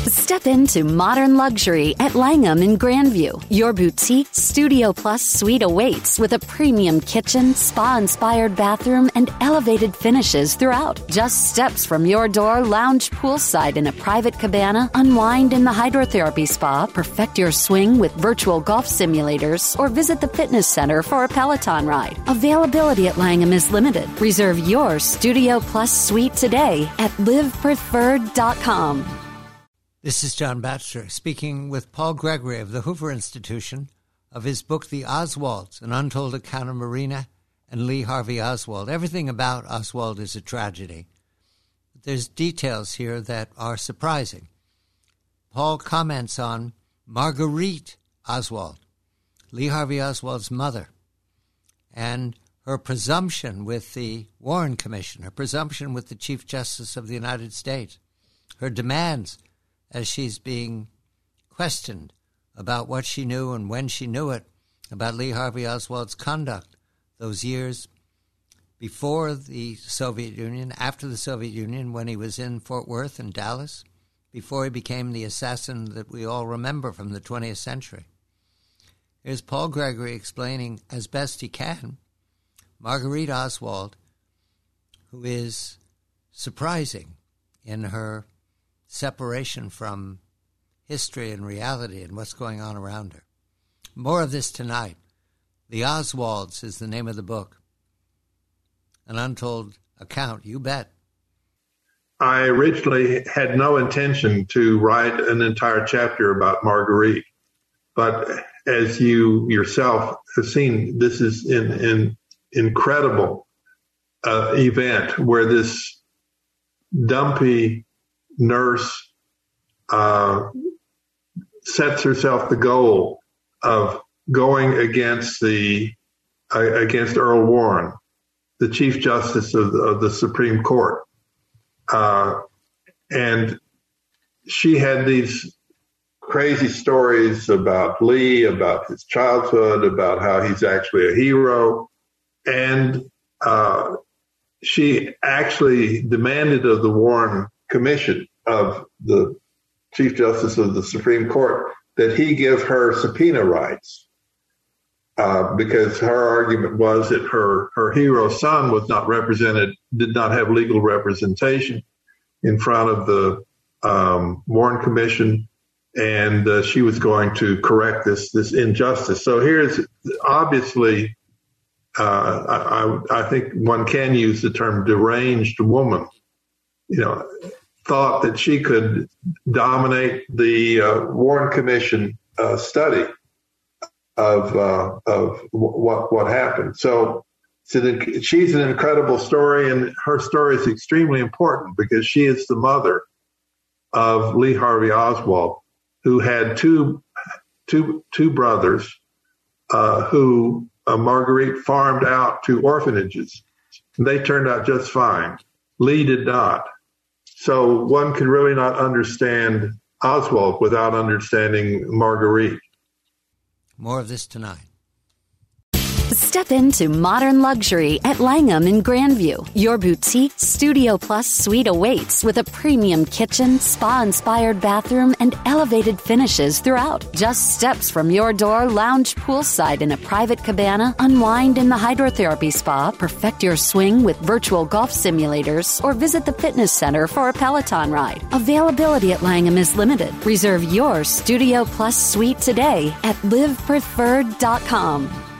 Step into modern luxury at Langham in Grandview. Your boutique Studio Plus suite awaits with a premium kitchen, spa-inspired bathroom, and elevated finishes throughout. Just steps from your door, lounge poolside in a private cabana, unwind in the hydrotherapy spa, perfect your swing with virtual golf simulators, or visit the fitness center for a Peloton ride. Availability at Langham is limited. Reserve your Studio Plus suite today at livepreferred.com. This is John Batchelor speaking with Paul Gregory of the Hoover Institution of his book, The Oswalds, An Untold Account of Marina and Lee Harvey Oswald. Everything about Oswald is a tragedy. There's details here that are surprising. Paul comments on Marguerite Oswald, Lee Harvey Oswald's mother, and her presumption with the Warren Commission, her presumption with the Chief Justice of the United States, her demands as she's being questioned about what she knew and when she knew it about Lee Harvey Oswald's conduct those years before the Soviet Union, after the Soviet Union, when he was in Fort Worth and Dallas, before he became the assassin that we all remember from the 20th century. Here's Paul Gregory explaining as best he can Marguerite Oswald, who is surprising in her separation from history and reality and what's going on around her. More of this tonight. The Oswalds is the name of the book. An untold account, you bet. I originally had no intention to write an entire chapter about Marguerite, but as you yourself have seen, this is an incredible event where this dumpy nurse sets herself the goal of going against Earl Warren, the Chief Justice of the Supreme Court, and she had these crazy stories about Lee, about his childhood, about how he's actually a hero, and she actually demanded of the Warren Commission, of the Chief Justice of the Supreme Court, that he give her subpoena rights, because her argument was that her hero son was not represented, did not have legal representation in front of the Warren Commission, and she was going to correct this injustice. So here's obviously, I think one can use the term deranged woman, thought that she could dominate the Warren Commission study of what happened. So she's an incredible story, and her story is extremely important because she is the mother of Lee Harvey Oswald, who had two brothers who Marguerite farmed out to orphanages. They turned out just fine. Lee did not. So one can really not understand Oswald without understanding Marguerite. More of this tonight. Step into modern luxury at Langham in Grandview. Your boutique Studio Plus suite awaits with a premium kitchen, spa-inspired bathroom, and elevated finishes throughout. Just steps from your door, lounge poolside in a private cabana, unwind in the hydrotherapy spa, perfect your swing with virtual golf simulators, or visit the fitness center for a Peloton ride. Availability at Langham is limited. Reserve your Studio Plus suite today at livepreferred.com.